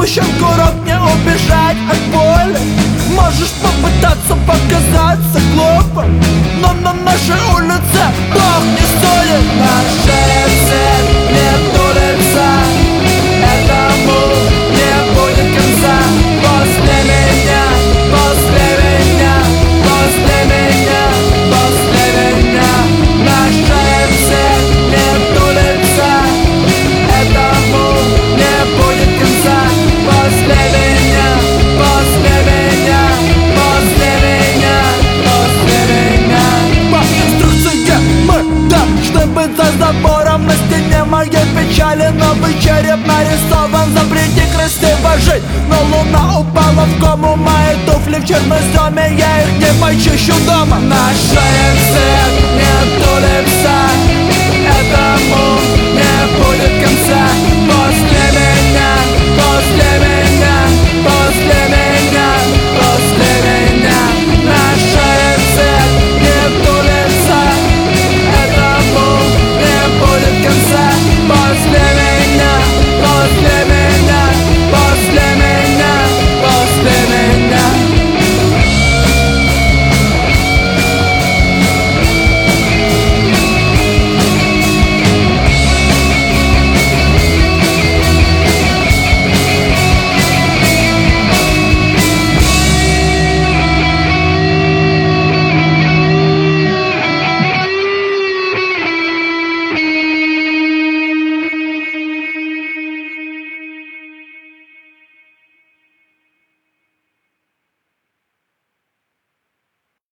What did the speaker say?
Сгущенку рот, не убежать от боли. Можешь попытаться показаться глупым, но на нашей улице Бог не судит. На шее цепь, нету лица, этому не будет конца. После меня, после меня, после меня, после меня. На шее цепь, нету лица, этому не будет конца. После меня, после меня, после меня, после меня. По инструкции мы должны быть за забором. На стене моей печали новый череп нарисован. Запрети красиво жить, но луна упала в кому. Мои туфли в черноземе, я их не почищу дома. На шее цепь, нету лица, этому не будет конца. После меня, после меня.